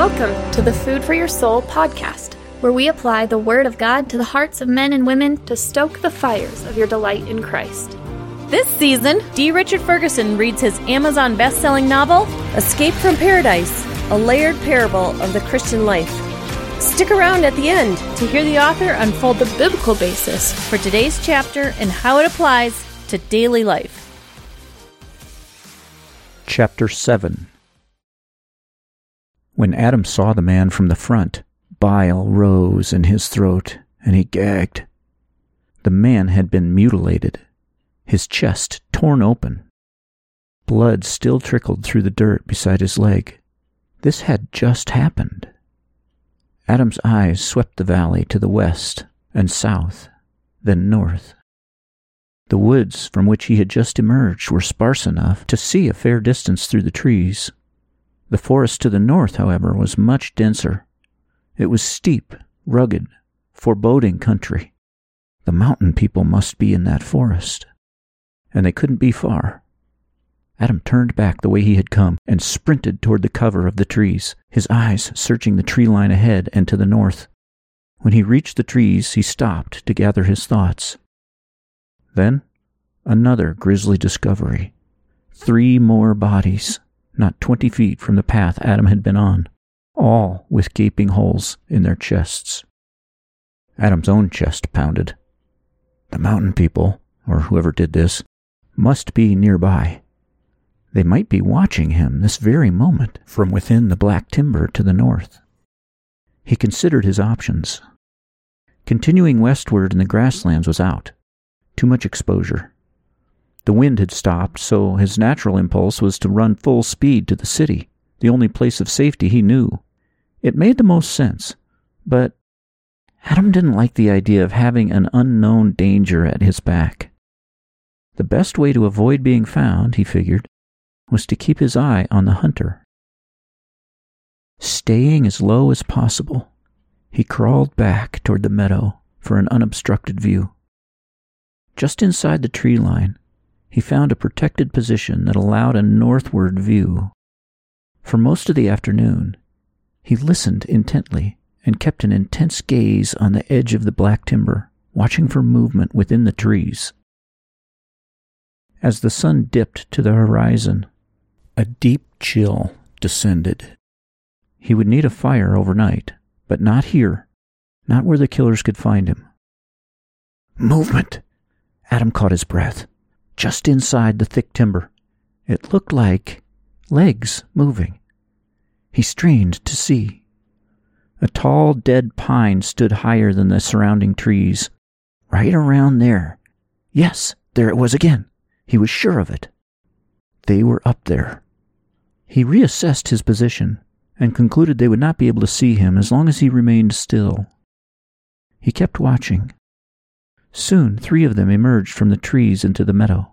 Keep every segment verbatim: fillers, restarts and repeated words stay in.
Welcome to the Food for Your Soul podcast, where we apply the Word of God to the hearts of men and women to stoke the fires of your delight in Christ. This season, D. Richard Ferguson reads his Amazon best-selling novel, Escape from Paradise, a layered parable of the Christian life. Stick around at the end to hear the author unfold the biblical basis for today's chapter and how it applies to daily life. Chapter seven. When Adam saw the man from the front, bile rose in his throat, and he gagged. The man had been mutilated, his chest torn open. Blood still trickled through the dirt beside his leg. This had just happened. Adam's eyes swept the valley to the west and south, then north. The woods from which he had just emerged were sparse enough to see a fair distance through the trees. The forest to the north, however, was much denser. It was steep, rugged, foreboding country. The mountain people must be in that forest, and they couldn't be far. Adam turned back the way he had come and sprinted toward the cover of the trees, his eyes searching the tree line ahead and to the north. When he reached the trees, he stopped to gather his thoughts. Then, another grisly discovery. Three more bodies, not twenty feet from the path Adam had been on, all with gaping holes in their chests. Adam's own chest pounded. The mountain people, or whoever did this, must be nearby. They might be watching him this very moment from within the black timber to the north. He considered his options. Continuing westward in the grasslands was out. Too much exposure. The wind had stopped, so his natural impulse was to run full speed to the city, the only place of safety he knew. It made the most sense, but Adam didn't like the idea of having an unknown danger at his back. The best way to avoid being found, he figured, was to keep his eye on the hunter. Staying as low as possible, he crawled back toward the meadow for an unobstructed view. Just inside the tree line, he found a protected position that allowed a northward view. For most of the afternoon, he listened intently and kept an intense gaze on the edge of the black timber, watching for movement within the trees. As the sun dipped to the horizon, a deep chill descended. He would need a fire overnight, but not here, not where the killers could find him. Movement! Adam caught his breath. Just inside the thick timber, it looked like legs moving. He strained to see. A tall, dead pine stood higher than the surrounding trees. Right around there. Yes, there it was again. He was sure of it. They were up there. He reassessed his position and concluded they would not be able to see him as long as he remained still. He kept watching. Soon, three of them emerged from the trees into the meadow.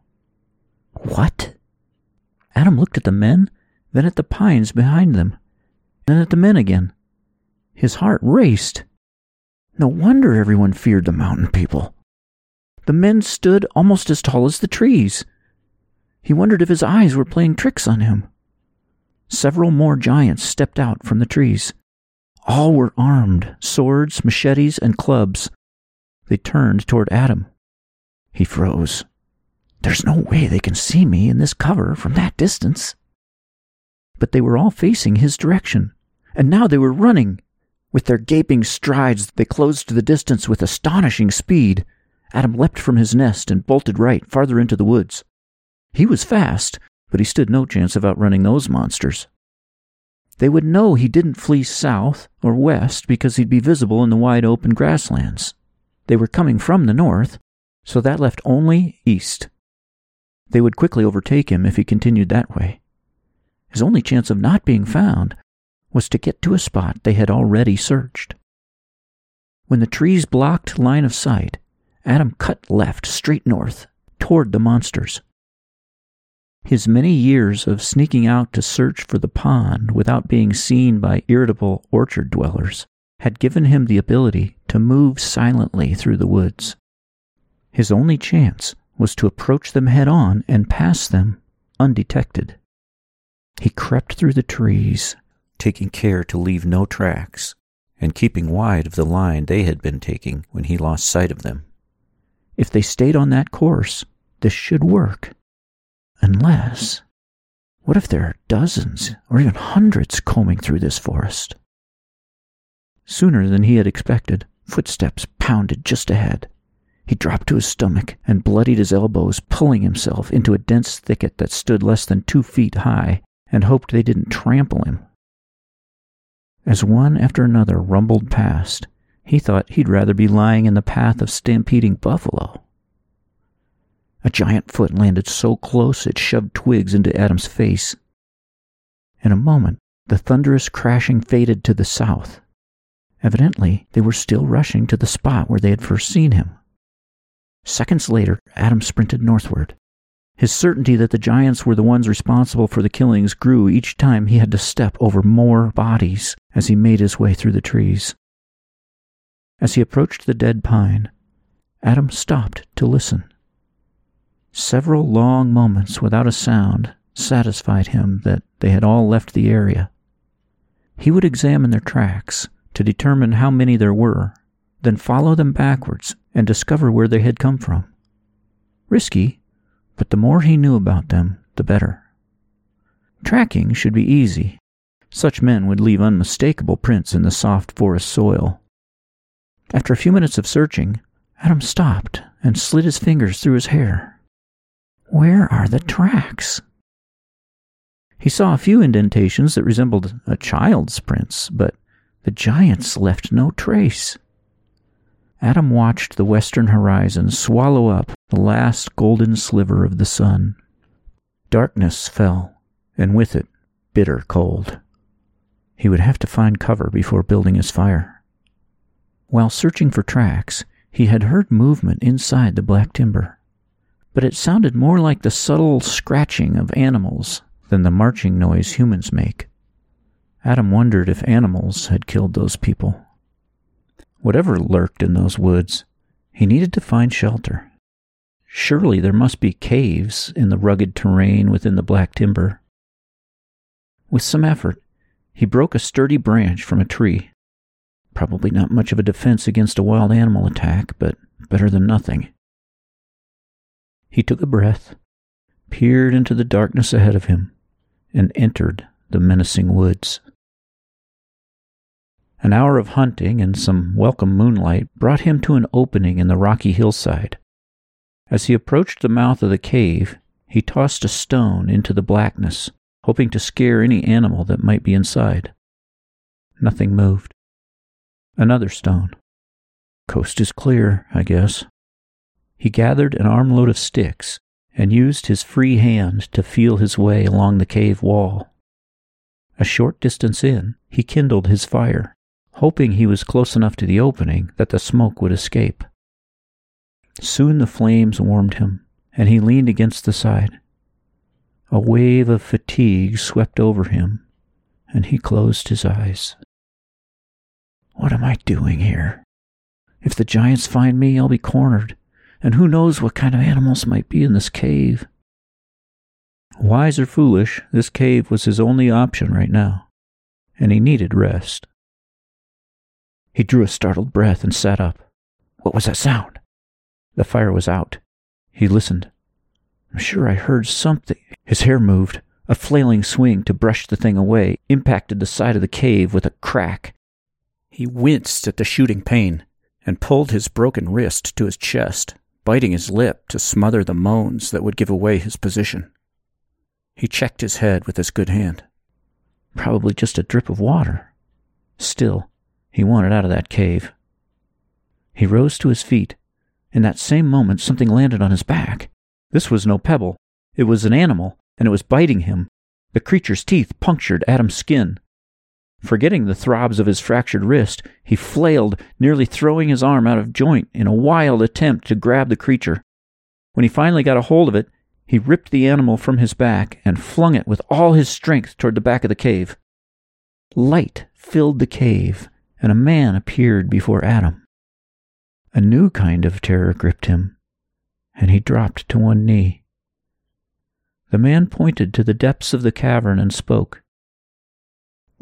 What? Adam looked at the men, then at the pines behind them, then at the men again. His heart raced. No wonder everyone feared the mountain people. The men stood almost as tall as the trees. He wondered if his eyes were playing tricks on him. Several more giants stepped out from the trees. All were armed, swords, machetes, and clubs. They turned toward Adam. He froze. There's no way they can see me in this cover from that distance. But they were all facing his direction, and now they were running. With their gaping strides, they closed the distance with astonishing speed. Adam leapt from his nest and bolted right, farther into the woods. He was fast, but he stood no chance of outrunning those monsters. They would know he didn't flee south or west because he'd be visible in the wide open grasslands. They were coming from the north, so that left only east. They would quickly overtake him if he continued that way. His only chance of not being found was to get to a spot they had already searched. When the trees blocked line of sight, Adam cut left straight north, toward the monsters. His many years of sneaking out to search for the pond without being seen by irritable orchard dwellers had given him the ability to move silently through the woods. His only chance was to approach them head-on and pass them undetected. He crept through the trees, taking care to leave no tracks, and keeping wide of the line they had been taking when he lost sight of them. If they stayed on that course, this should work. Unless, what if there are dozens or even hundreds combing through this forest? Sooner than he had expected, footsteps pounded just ahead. He dropped to his stomach and bloodied his elbows, pulling himself into a dense thicket that stood less than two feet high, and hoped they didn't trample him. As one after another rumbled past, he thought he'd rather be lying in the path of stampeding buffalo. A giant foot landed so close it shoved twigs into Adam's face. In a moment, the thunderous crashing faded to the south. Evidently, they were still rushing to the spot where they had first seen him. Seconds later, Adam sprinted northward. His certainty that the giants were the ones responsible for the killings grew each time he had to step over more bodies as he made his way through the trees. As he approached the dead pine, Adam stopped to listen. Several long moments without a sound satisfied him that they had all left the area. He would examine their tracks to determine how many there were, then follow them backwards and discover where they had come from. Risky, but the more he knew about them, the better. Tracking should be easy. Such men would leave unmistakable prints in the soft forest soil. After a few minutes of searching, Adam stopped and slid his fingers through his hair. Where are the tracks? He saw a few indentations that resembled a child's prints, but the giants left no trace. Adam watched the western horizon swallow up the last golden sliver of the sun. Darkness fell, and with it, bitter cold. He would have to find cover before building his fire. While searching for tracks, he had heard movement inside the black timber, but it sounded more like the subtle scratching of animals than the marching noise humans make. Adam wondered if animals had killed those people. Whatever lurked in those woods, he needed to find shelter. Surely there must be caves in the rugged terrain within the black timber. With some effort, he broke a sturdy branch from a tree. Probably not much of a defense against a wild animal attack, but better than nothing. He took a breath, peered into the darkness ahead of him, and entered the menacing woods. An hour of hunting and some welcome moonlight brought him to an opening in the rocky hillside. As he approached the mouth of the cave, he tossed a stone into the blackness, hoping to scare any animal that might be inside. Nothing moved. Another stone. Coast is clear, I guess. He gathered an armload of sticks and used his free hand to feel his way along the cave wall. A short distance in, he kindled his fire, hoping he was close enough to the opening that the smoke would escape. Soon the flames warmed him, and he leaned against the side. A wave of fatigue swept over him, and he closed his eyes. What am I doing here? If the giants find me, I'll be cornered, and who knows what kind of animals might be in this cave. Wise or foolish, this cave was his only option right now, and he needed rest. He drew a startled breath and sat up. What was that sound? The fire was out. He listened. I'm sure I heard something. His hair moved. A flailing swing to brush the thing away impacted the side of the cave with a crack. He winced at the shooting pain and pulled his broken wrist to his chest, biting his lip to smother the moans that would give away his position. He checked his head with his good hand. Probably just a drip of water. Still, he wanted out of that cave. He rose to his feet. In that same moment, something landed on his back. This was no pebble. It was an animal, and it was biting him. The creature's teeth punctured Adam's skin. Forgetting the throbs of his fractured wrist, he flailed, nearly throwing his arm out of joint in a wild attempt to grab the creature. When he finally got a hold of it, he ripped the animal from his back and flung it with all his strength toward the back of the cave. Light filled the cave, and a man appeared before Adam. A new kind of terror gripped him, and he dropped to one knee. The man pointed to the depths of the cavern and spoke.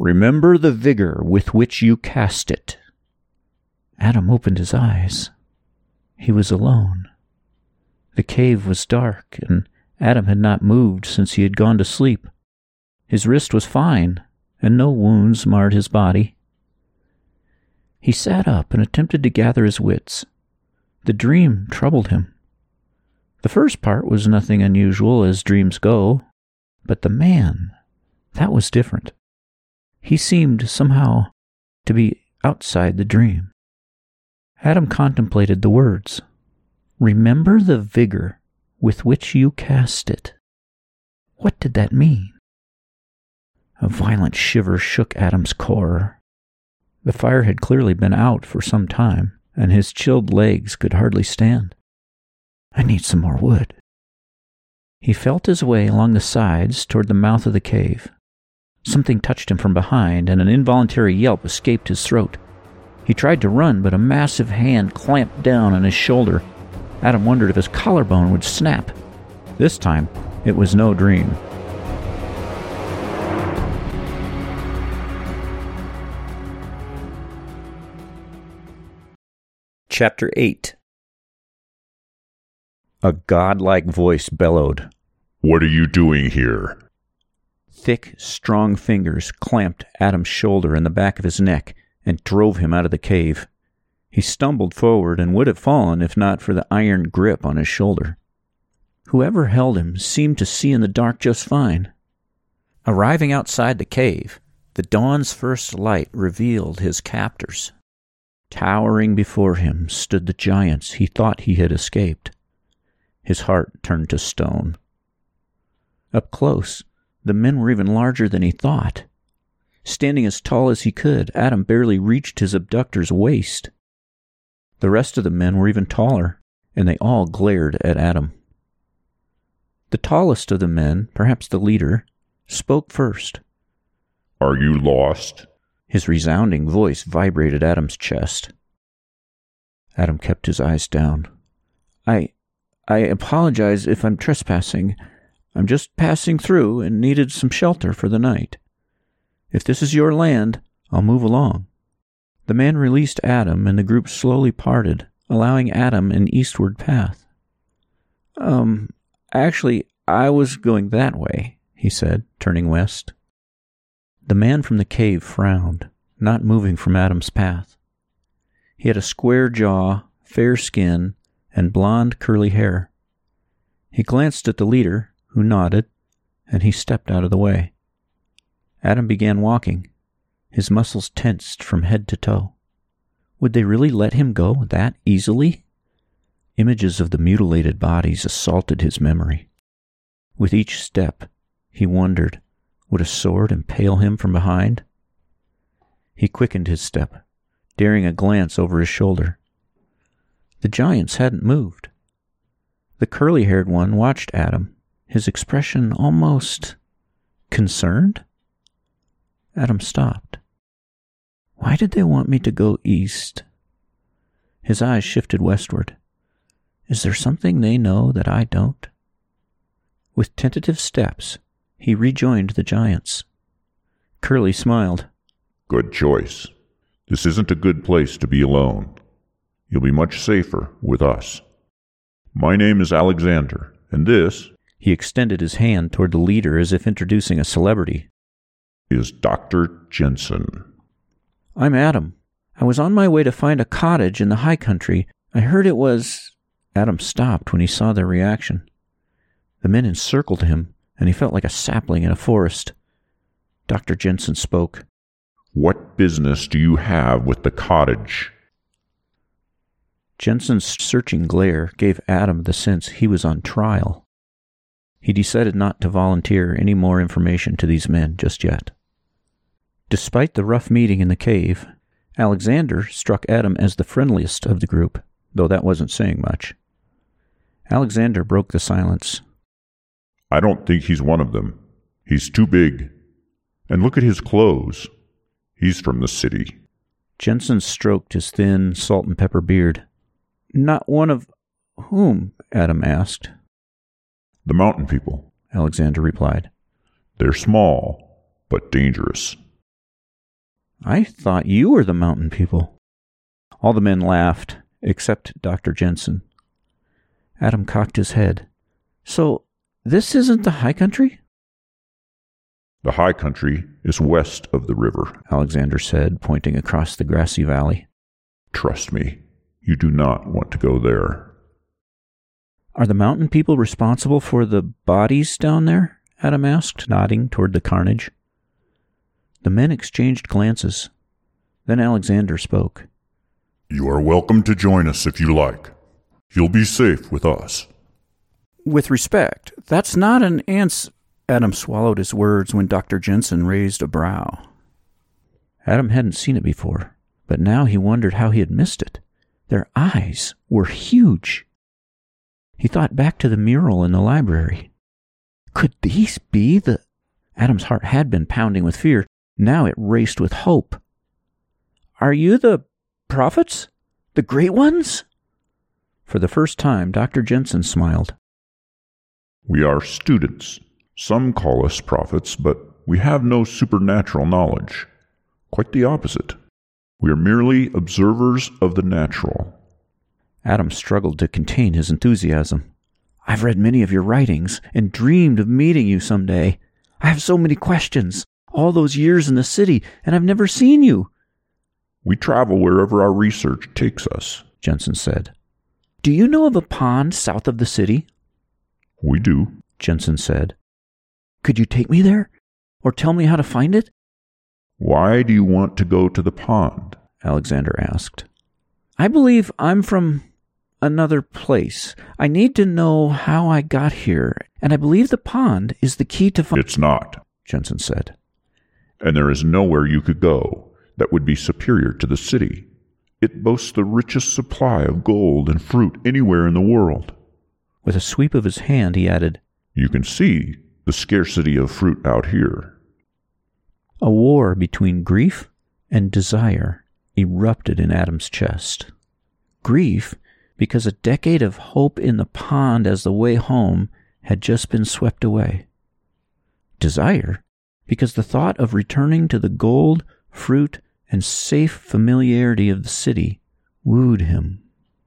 Remember the vigor with which you cast it. Adam opened his eyes. He was alone. The cave was dark, and Adam had not moved since he had gone to sleep. His wrist was fine, and no wounds marred his body. He sat up and attempted to gather his wits. The dream troubled him. The first part was nothing unusual as dreams go, but the man, that was different. He seemed somehow to be outside the dream. Adam contemplated the words. Remember the vigor with which you cast it. What did that mean? A violent shiver shook Adam's core. The fire had clearly been out for some time, and his chilled legs could hardly stand. I need some more wood. He felt his way along the sides toward the mouth of the cave. Something touched him from behind, and an involuntary yelp escaped his throat. He tried to run, but a massive hand clamped down on his shoulder. Adam wondered if his collarbone would snap. This time, it was no dream. Chapter eight. A godlike voice bellowed, "What are you doing here?" Thick, strong fingers clamped Adam's shoulder and the back of his neck and drove him out of the cave. He stumbled forward and would have fallen if not for the iron grip on his shoulder. Whoever held him seemed to see in the dark just fine. Arriving outside the cave, the dawn's first light revealed his captors. Towering before him stood the giants he thought he had escaped. His heart turned to stone. Up close, the men were even larger than he thought. Standing as tall as he could, Adam barely reached his abductor's waist. The rest of the men were even taller, and they all glared at Adam. The tallest of the men, perhaps the leader, spoke first. "Are you lost?" His resounding voice vibrated Adam's chest. Adam kept his eyes down. I... I apologize if I'm trespassing. I'm just passing through and needed some shelter for the night. If this is your land, I'll move along." The man released Adam, and the group slowly parted, allowing Adam an eastward path. Um, actually, I was going that way, he said, turning west. The man from the cave frowned, not moving from Adam's path. He had a square jaw, fair skin, and blonde curly hair. He glanced at the leader, who nodded, and he stepped out of the way. Adam began walking. His muscles tensed from head to toe. Would they really let him go that easily? Images of the mutilated bodies assaulted his memory. With each step, he wondered, would a sword impale him from behind? He quickened his step, daring a glance over his shoulder. The giants hadn't moved. The curly-haired one watched Adam, his expression almost concerned. Adam stopped. Why did they want me to go east? His eyes shifted westward. Is there something they know that I don't? With tentative steps, he rejoined the giants. Curly smiled. "Good choice. This isn't a good place to be alone. You'll be much safer with us. My name is Alexander, and this," he extended his hand toward the leader as if introducing a celebrity, "is Doctor Jensen." "I'm Adam. I was on my way to find a cottage in the high country. I heard it was..." Adam stopped when he saw their reaction. The men encircled him, and he felt like a sapling in a forest. Doctor Jensen spoke. "What business do you have with the cottage?" Jensen's searching glare gave Adam the sense he was on trial. He decided not to volunteer any more information to these men just yet. Despite the rough meeting in the cave, Alexander struck Adam as the friendliest of the group, though that wasn't saying much. Alexander broke the silence. "I don't think he's one of them. He's too big. And look at his clothes. He's from the city." Jensen stroked his thin, salt and pepper beard. "Not one of whom?" Adam asked. "The mountain people," Alexander replied. "They're small, but dangerous. I thought you were the mountain people. All the men laughed, except Doctor Jensen. Adam cocked his head. So, this isn't the high country? The high country is west of the river, Alexander said, pointing across the grassy valley. Trust me, you do not want to go there. Are the mountain people responsible for the bodies down there? Adam asked, nodding toward the carnage. The men exchanged glances. Then Alexander spoke. You are welcome to join us if you like. You'll be safe with us. With respect, that's not an ans... Adam swallowed his words when Doctor Jensen raised a brow. Adam hadn't seen it before, but now he wondered how he had missed it. Their eyes were huge. He thought back to the mural in the library. Could these be the... Adam's heart had been pounding with fear. Now it raced with hope. Are you the prophets? The great ones? For the first time, Doctor Jensen smiled. We are students. Some call us prophets, but we have no supernatural knowledge. Quite the opposite. We are merely observers of the natural. Adam struggled to contain his enthusiasm. I've read many of your writings and dreamed of meeting you someday. I have so many questions. All those years in the city, and I've never seen you. We travel wherever our research takes us, Jensen said. Do you know of a pond south of the city? We do, Jensen said. Could you take me there? Or tell me how to find it? Why do you want to go to the pond? Alexander asked. I believe I'm from another place. I need to know how I got here, and I believe the pond is the key to... Fi- it's not, Jensen said. And there is nowhere you could go that would be superior to the city. It boasts the richest supply of gold and fruit anywhere in the world. With a sweep of his hand, he added, You can see the scarcity of fruit out here. A war between grief and desire erupted in Adam's chest. Grief, because a decade of hope in the pond as the way home had just been swept away. Desire, because the thought of returning to the gold, fruit, and safe familiarity of the city wooed him.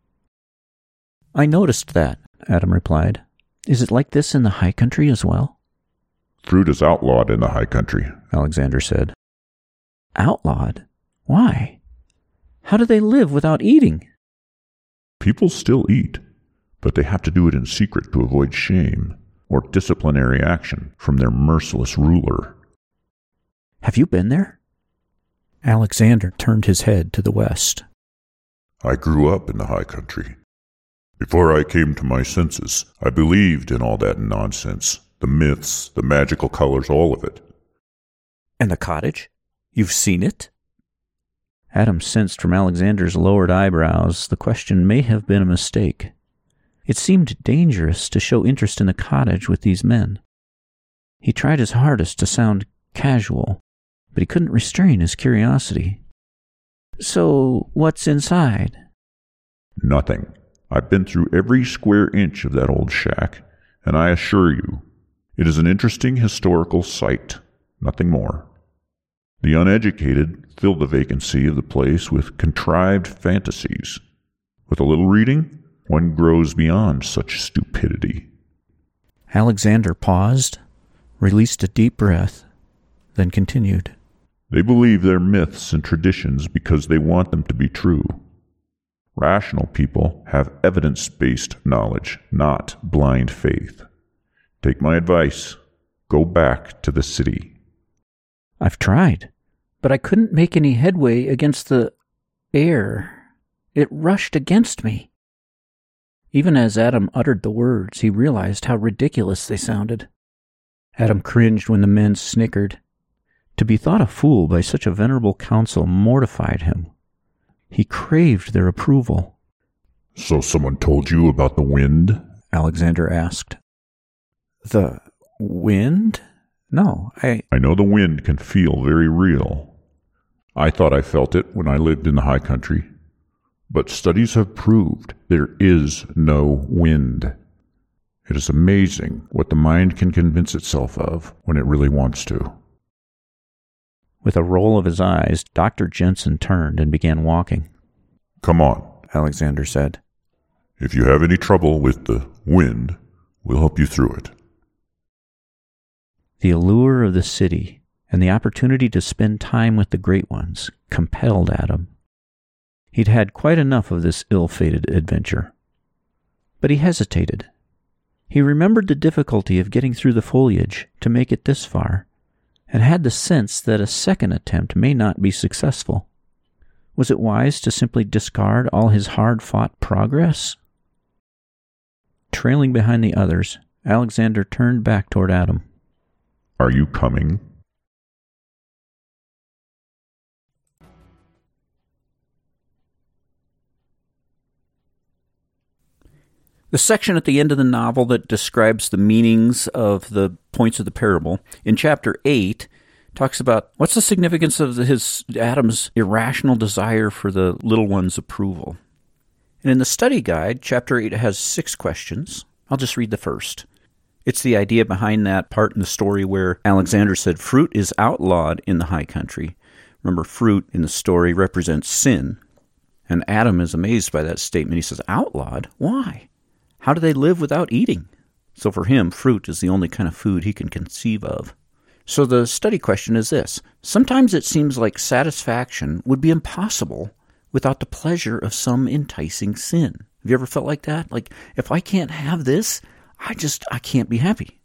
I noticed that, Adam replied. Is it like this in the high country as well? Fruit is outlawed in the high country, Alexander said. Outlawed? Why? How do they live without eating? People still eat, but they have to do it in secret to avoid shame or disciplinary action from their merciless ruler. Have you been there? Alexander turned his head to the west. I grew up in the high country. Before I came to my senses, I believed in all that nonsense. The myths, the magical colors, all of it. And the cottage? You've seen it? Adam sensed from Alexander's lowered eyebrows the question may have been a mistake. It seemed dangerous to show interest in the cottage with these men. He tried his hardest to sound casual, but he couldn't restrain his curiosity. So, what's inside? Nothing. I've been through every square inch of that old shack, and I assure you, it is an interesting historical site, nothing more. The uneducated fill the vacancy of the place with contrived fantasies. With a little reading, one grows beyond such stupidity. Alexander paused, released a deep breath, then continued. They believe their myths and traditions because they want them to be true. Rational people have evidence-based knowledge, not blind faith. Take my advice. Go back to the city. I've tried, but I couldn't make any headway against the air. It rushed against me. Even as Adam uttered the words, he realized how ridiculous they sounded. Adam cringed when the men snickered. To be thought a fool by such a venerable council mortified him. He craved their approval. So someone told you about the wind? Alexander asked. The wind? No, I... I know the wind can feel very real. I thought I felt it when I lived in the high country. But studies have proved there is no wind. It is amazing what the mind can convince itself of when it really wants to. With a roll of his eyes, Doctor Jensen turned and began walking. "Come on," Alexander said. "If you have any trouble with the wind, we'll help you through it." The allure of the city and the opportunity to spend time with the great ones compelled Adam. He'd had quite enough of this ill-fated adventure. But he hesitated. He remembered the difficulty of getting through the foliage to make it this far, and had the sense that a second attempt may not be successful. Was it wise to simply discard all his hard-fought progress? Trailing behind the others, Alexander turned back toward Adam. "Are you coming?" The section at the end of the novel that describes the meanings of the points of the parable, in chapter eight, talks about what's the significance of his Adam's irrational desire for the little one's approval. And in the study guide, chapter eight has six questions. I'll just read the first. It's the idea behind that part in the story where Alexander said fruit is outlawed in the high country. Remember, fruit in the story represents sin. And Adam is amazed by that statement. He says, outlawed? Why? How do they live without eating? So for him, fruit is the only kind of food he can conceive of. So the study question is this. Sometimes it seems like satisfaction would be impossible without the pleasure of some enticing sin. Have you ever felt like that? Like, if I can't have this, I just, I can't be happy.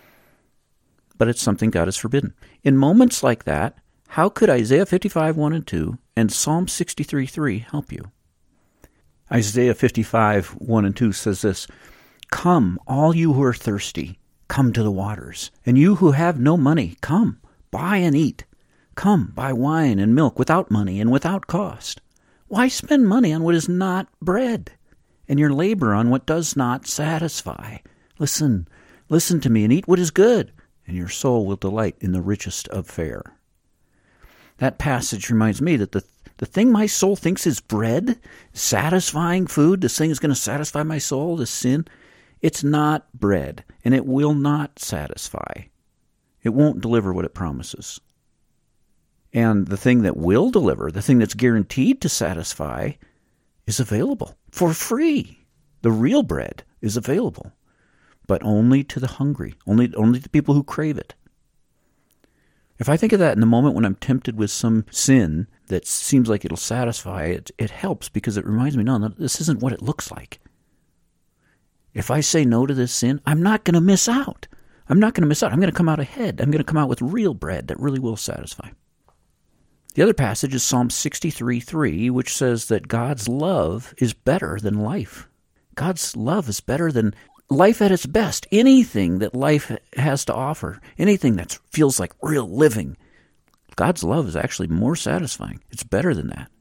But it's something God has forbidden. In moments like that, how could Isaiah fifty-five, one and two and Psalm sixty-three, three help you? Isaiah fifty-five, one and two says this, "Come, all you who are thirsty, come to the waters. And you who have no money, come, buy and eat. Come, buy wine and milk without money and without cost. Why spend money on what is not bread, and your labor on what does not satisfy? Listen, listen to me, and eat what is good, and your soul will delight in the richest of fare." That passage reminds me that the The thing my soul thinks is bread, satisfying food, this thing is going to satisfy my soul, this sin, it's not bread, and it will not satisfy. It won't deliver what it promises. And the thing that will deliver, the thing that's guaranteed to satisfy, is available for free. The real bread is available, but only to the hungry, only, only to people who crave it. If I think of that in the moment when I'm tempted with some sin that seems like it'll satisfy, it, it helps because it reminds me, no, no, this isn't what it looks like. If I say no to this sin, I'm not going to miss out. I'm not going to miss out. I'm going to come out ahead. I'm going to come out with real bread that really will satisfy. The other passage is Psalm sixty-three, three, which says that God's love is better than life. God's love is better than life at its best. Anything that life has to offer, anything that feels like real living, God's love is actually more satisfying. It's better than that.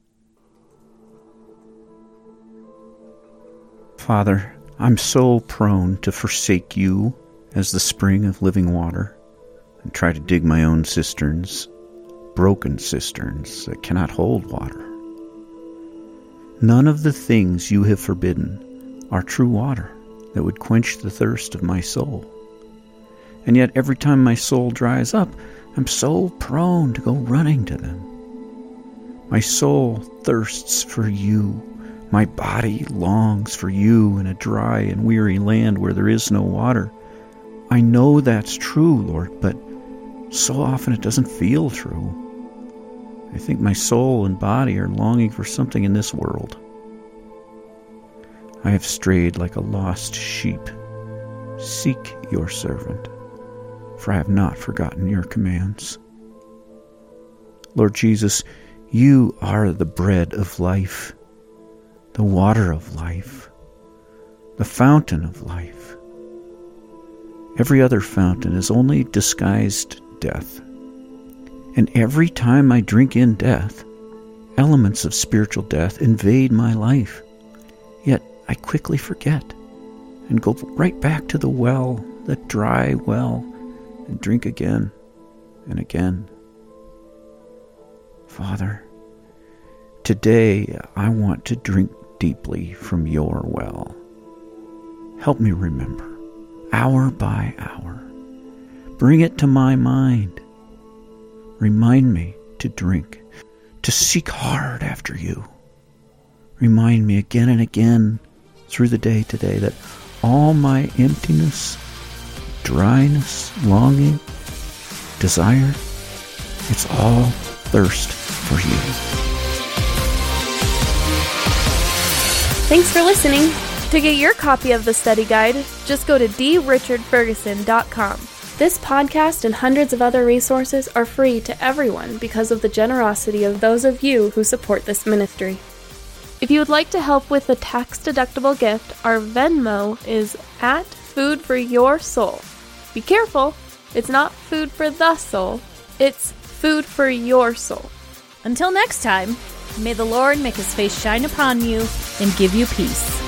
Father, I'm so prone to forsake you as the spring of living water and try to dig my own cisterns, broken cisterns that cannot hold water. None of the things you have forbidden are true water that would quench the thirst of my soul. And yet every time my soul dries up, I'm so prone to go running to them. My soul thirsts for you. My body longs for you in a dry and weary land where there is no water. I know that's true, Lord, but so often it doesn't feel true. I think my soul and body are longing for something in this world. I have strayed like a lost sheep. Seek your servant, for I have not forgotten your commands. Lord Jesus, you are the bread of life, the water of life, the fountain of life. Every other fountain is only disguised death. And every time I drink in death, elements of spiritual death invade my life. Yet I quickly forget and go right back to the well, the dry well, and drink again and again. Father, today I want to drink deeply from your well. Help me remember, hour by hour. Bring it to my mind. Remind me to drink, to seek hard after you. Remind me again and again through the day today that all my emptiness, dryness, longing, desire, it's all thirst for you. Thanks for listening. To get your copy of the study guide, just go to d richard ferguson dot com. This podcast and hundreds of other resources are free to everyone because of the generosity of those of you who support this ministry. If you would like to help with a tax-deductible gift, our Venmo is at Food for Your Soul. Be careful, it's not food for the soul, it's food for your soul. Until next time, may the Lord make his face shine upon you and give you peace.